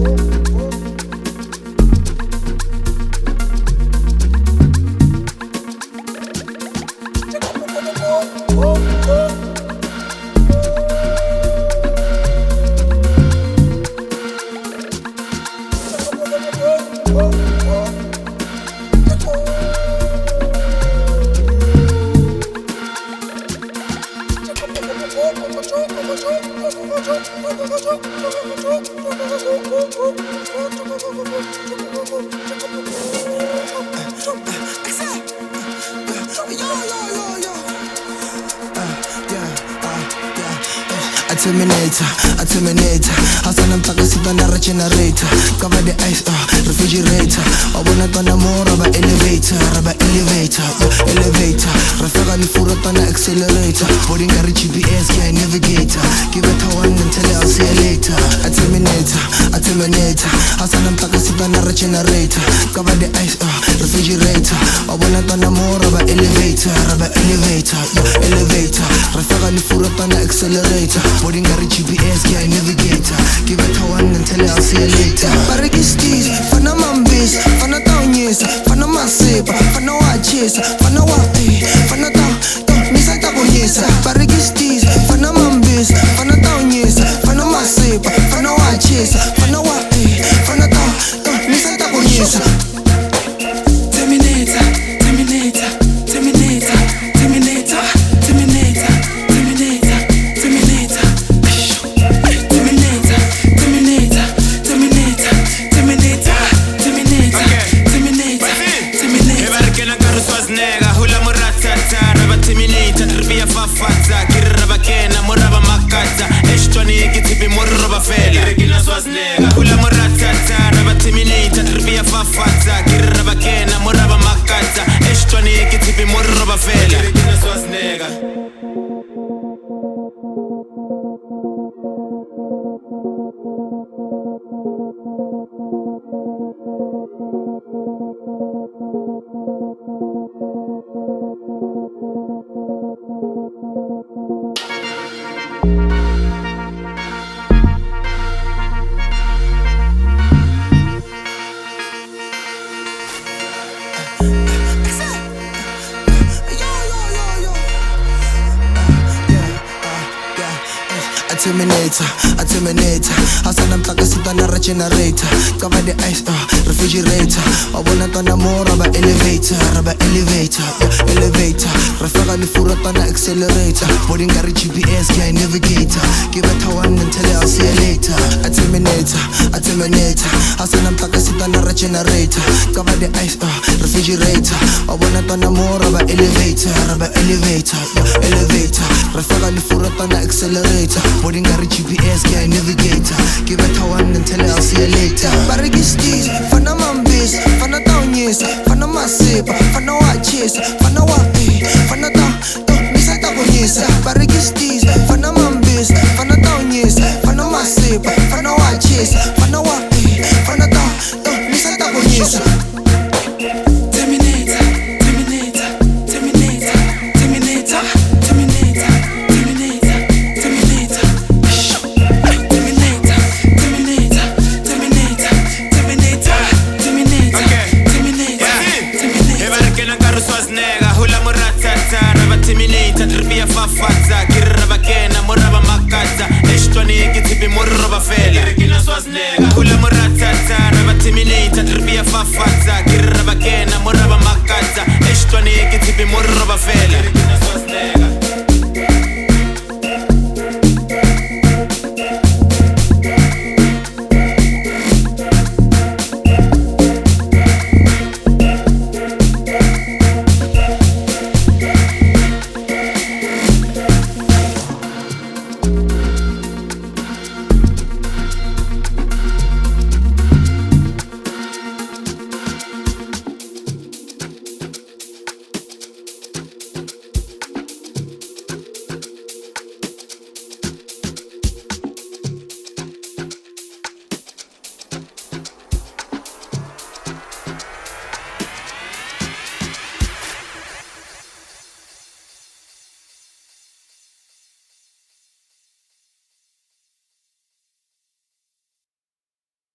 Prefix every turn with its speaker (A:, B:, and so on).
A: Terminator. Hasana mpaka sibana regenerator. Cover the ice, refrigerator. Abona twana mo raba elevator, elevator. Rafaka ni fura twana accelerator. Boarding a GPS, guy navigator. Give it a one until I'll see you later. A terminator. Hasana mpaka sibana regenerator. Cover the ice, refrigerator. Abona twana mo raba elevator, elevator. Rafaka ni fura twana accelerator. Boarding a GPS, guy navigator. Give it a one until I'll see you later. Parakistis, fana mambis, fana taonyesa, fana masepa, fana wachesa, fana wapi, fana ta, misa takonyesa. Parakistis, fana mambis, fana taonyesa, fana masepa, fana wachesa, fana wapi, fana ta, misa takonyesa. A terminator. Hasana mpaka sibana regenerator. Cover the ice, refrigerator. Abona twana mo raba elevator, elevator. Rafaka ni fura twana accelerator. Boarding a GPS, guy navigator. Give it a one until I'll see you later. A terminator. Hasana mpaka sibana regenerator. Cover the ice, refrigerator. Abona twana mo raba elevator, elevator. Rafaka ni fura twana accelerator. Boarding a GPS, guy navigator. Give it a one until I'll see you later. Parakistis, fana mambis, fana taonyesa, fana masepa, fana wachesa, fana wapi, fana ta, misa takonyesa. Parakistis, fana mambis, fana taonyesa, fana masepa, fana wachesa, fana wapi, fana ta, misa takonyesa.
B: Moraba makata, esto ni que tipi moraba fela.